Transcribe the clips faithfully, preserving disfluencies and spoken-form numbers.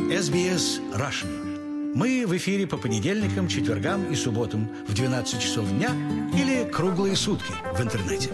эс би эс Russian. Мы в эфире по понедельникам, четвергам и субботам в двенадцать часов дня или круглые сутки в интернете.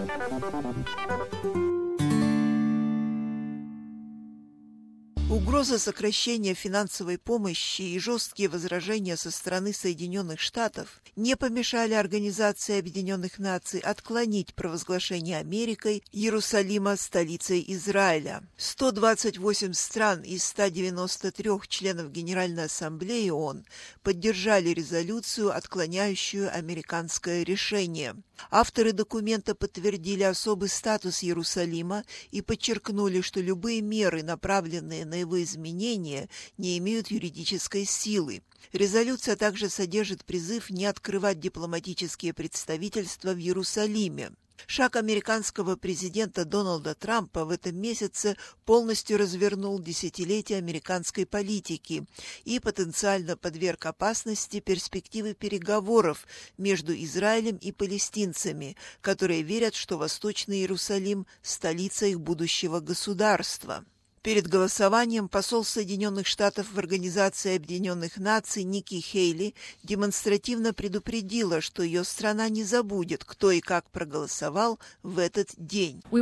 Угроза сокращения финансовой помощи и жесткие возражения со стороны Соединенных Штатов не помешали Организации Объединенных Наций отклонить провозглашение Америкой Иерусалима столицей Израиля. сто двадцать восемь стран из ста девяноста трёх членов Генеральной Ассамблеи ООН поддержали резолюцию, отклоняющую американское решение. Авторы документа подтвердили особый статус Иерусалима и подчеркнули, что любые меры, направленные на его изменения, не имеют юридической силы. Резолюция также содержит призыв не открывать дипломатические представительства в Иерусалиме. Шаг американского президента Дональда Трампа в этом месяце полностью развернул десятилетия американской политики и потенциально подверг опасности перспективы переговоров между Израилем и палестинцами, которые верят, что Восточный Иерусалим – столица их будущего государства. Перед голосованием посол Соединенных Штатов в Организации Объединенных Наций Ники Хейли демонстративно предупредила, что ее страна не забудет, кто и как проголосовал в этот день. Мы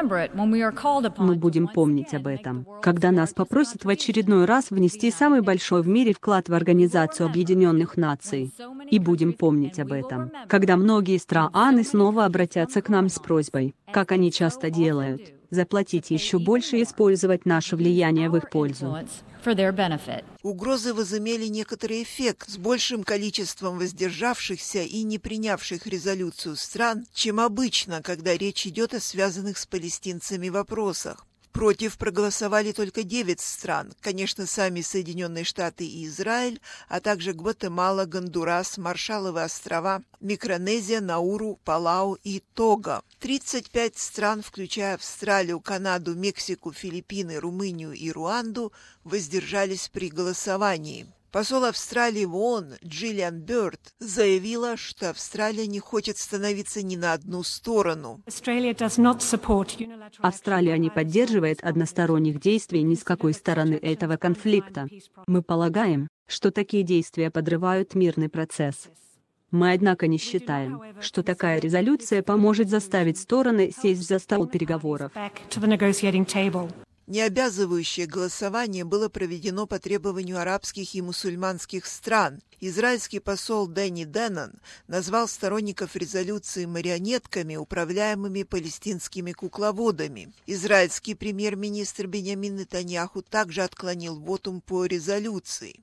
будем помнить об этом, когда нас попросят в очередной раз внести самый большой в мире вклад в Организацию Объединенных Наций. И будем помнить об этом, когда многие страны снова обратятся к нам с просьбой, как они часто делают, заплатить еще больше и использовать наше влияние в их пользу. Угрозы возымели некоторый эффект с большим количеством воздержавшихся и не принявших резолюцию стран, чем обычно, когда речь идет о связанных с палестинцами вопросах. Против проголосовали только девять стран, конечно, сами Соединенные Штаты и Израиль, а также Гватемала, Гондурас, Маршалловы острова, Микронезия, Науру, Палау и Того. тридцать пять стран, включая Австралию, Канаду, Мексику, Филиппины, Румынию и Руанду, воздержались при голосовании. Посол Австралии в ООН Джиллиан Бёрд заявила, что Австралия не хочет становиться ни на одну сторону. Австралия не поддерживает односторонних действий ни с какой стороны этого конфликта. Мы полагаем, что такие действия подрывают мирный процесс. Мы, однако, не считаем, что такая резолюция поможет заставить стороны сесть за стол переговоров. Необязывающее голосование было проведено по требованию арабских и мусульманских стран. Израильский посол Дэнни Деннон назвал сторонников резолюции марионетками, управляемыми палестинскими кукловодами. Израильский премьер-министр Биньямин Нетаньяху также отклонил вотум по резолюции.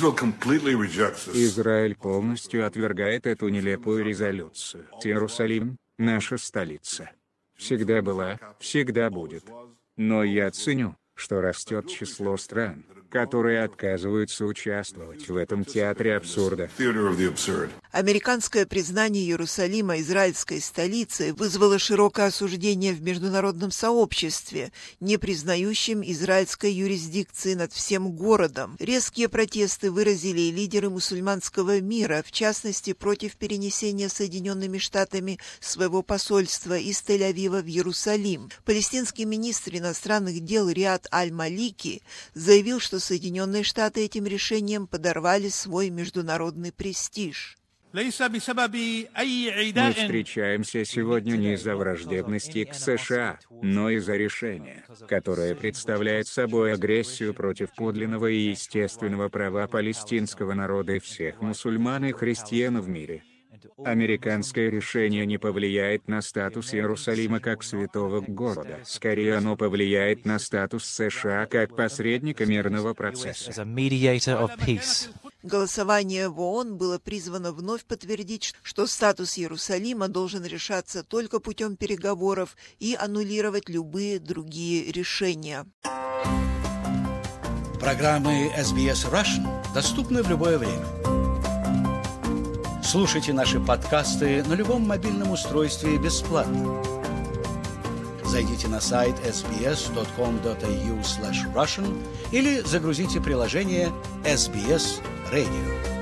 Израиль полностью отвергает эту нелепую резолюцию. Иерусалим – наша столица. Всегда была, всегда будет. Но я ценю, что растет число стран, которые отказываются участвовать в этом театре абсурда. Американское признание Иерусалима израильской столицей вызвало широкое осуждение в международном сообществе, не признающем израильской юрисдикции над всем городом. Резкие протесты выразили и лидеры мусульманского мира, в частности, против перенесения Соединенными Штатами своего посольства из Тель-Авива в Иерусалим. Палестинский министр иностранных дел Риад Аль-Малики заявил, что Соединенные Штаты этим решением подорвали свой международный престиж. Мы встречаемся сегодня не из-за враждебности к США, но из-за решения, которое представляет собой агрессию против подлинного и естественного права палестинского народа и всех мусульман и христиан в мире. Американское решение не повлияет на статус Иерусалима как святого города. Скорее, оно повлияет на статус США как посредника мирного процесса. Голосование в ООН было призвано вновь подтвердить, что статус Иерусалима должен решаться только путем переговоров и аннулировать любые другие решения. Программы эс би эс Russian доступны в любое время. Слушайте наши подкасты на любом мобильном устройстве бесплатно. Зайдите на сайт эс би эс точка ком точка эй ю слэш Russian или загрузите приложение эс би эс Radio.